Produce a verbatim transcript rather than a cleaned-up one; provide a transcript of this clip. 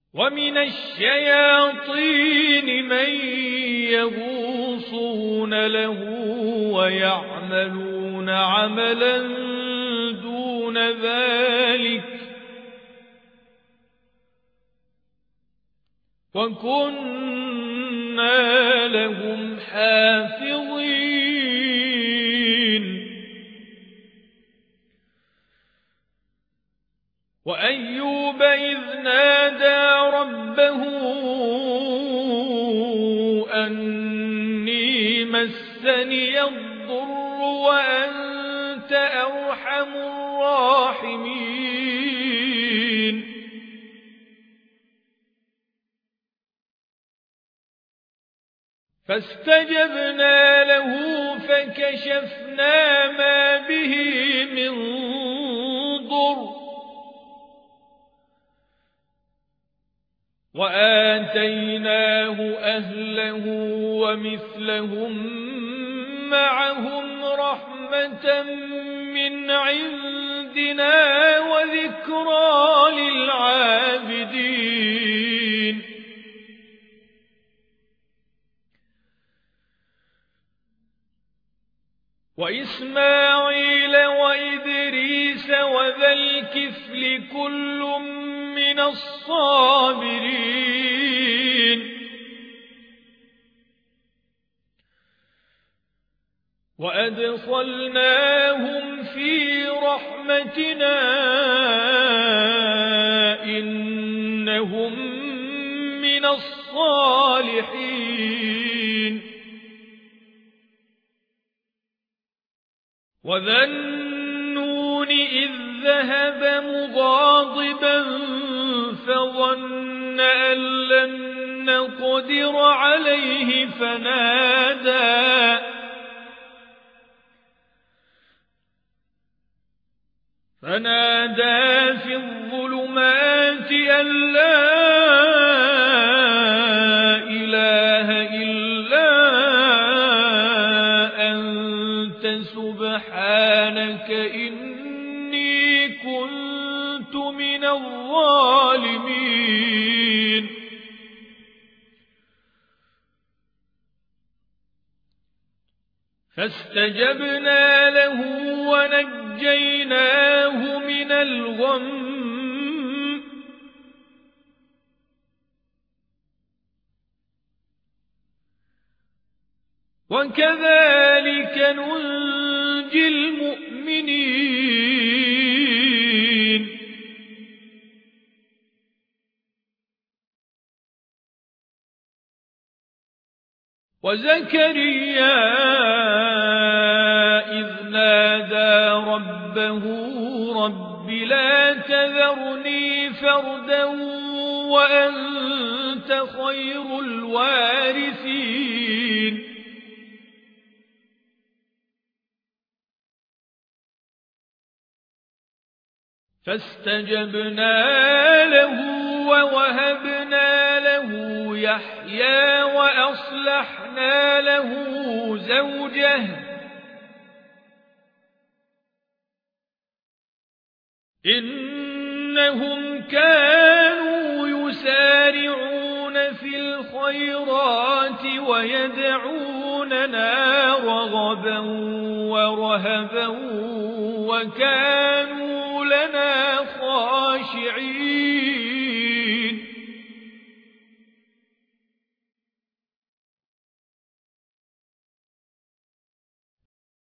ومن الشياطين من يغوصون له ويعملون عملا دون ذلك وكنا لهم حافظين. وأيوب إذ نادى ربه أني مسني الضر وأنت أرحم الراحمين فاستجبنا له فكشفنا ما به من ضر وآتيناه أهله ومثلهم معهم رحمة من عندنا وذكرى للعابدين. وإسماعيل وإدريس وذا الكفل كل من الصابرين وأدخلناهم في رحمتنا إنهم من الصالحين. وذا النون إذ ذهب مغاضبا فظن أن لن نقدر عليه فنادى فنادى في الظلمات أن لا إله إلا أنت سبحانك إني كنت من الظالمين. فاستجبنا له ونجيناه من الغم وكذلك ننجي المؤمنين. وزكريا إذ نادى ربه رب لا تذرني فردا وأنت خير الوارثين فاستجبنا له ووهبنا له يحيى وأصلحنا له زوجه إنهم كانوا يسارعون في الخيرات ويدعوننا رغبا ورهبا وكانوا لنا خاشعين.